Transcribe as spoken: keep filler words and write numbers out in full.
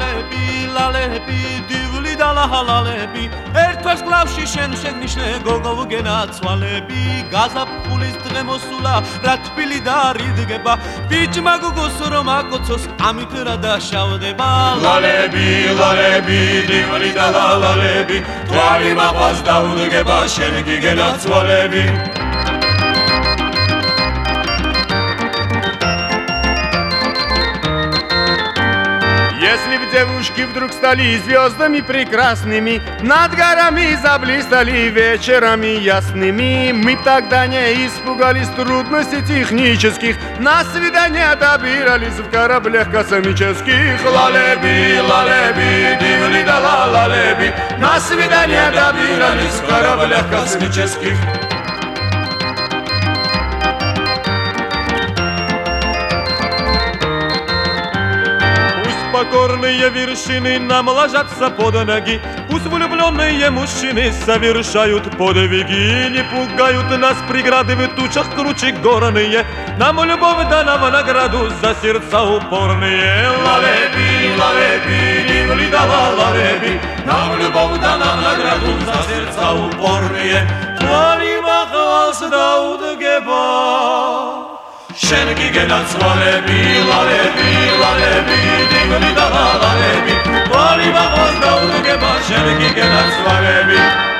ლალები ლალები დივლი და ლალები ერთვას კლავში შენ შეგნიშნე გოგო გენაცვალები გაზაფხულის დღე მოსულა რა თბილი და რიდგება ბიჭმა გოგოს რომ აკოცოს ამით რა დაშავდება ლალები ლალები დივლი და ლალები თვალი მაყვას დაუდგება შენ გიგენაცვალები Если в девушки вдруг стали звездами прекрасными, над горами заблистали вечерами ясными, мы тогда не испугались трудностей технических, на свидания добирались в кораблях космических. Лалеби, лалеби, дивли да лалеби, на свидания добирались в кораблях космических. Покорные вершины нам ложатся под ноги Пусть влюбленные мужчины совершают подвиги Не пугают нас преграды в тучах круче горные Нам любовь дана в награду за сердца упорные Лалеби, лалеби, дивли да лалеби Нам любовь дана в награду за сердца упорные Твали махалс да удгеба შენ გიგენაცვალები ლალები ლალები დივლი და ლალები ვალი მაყვას დაუდგება შენ გიგენაცვალები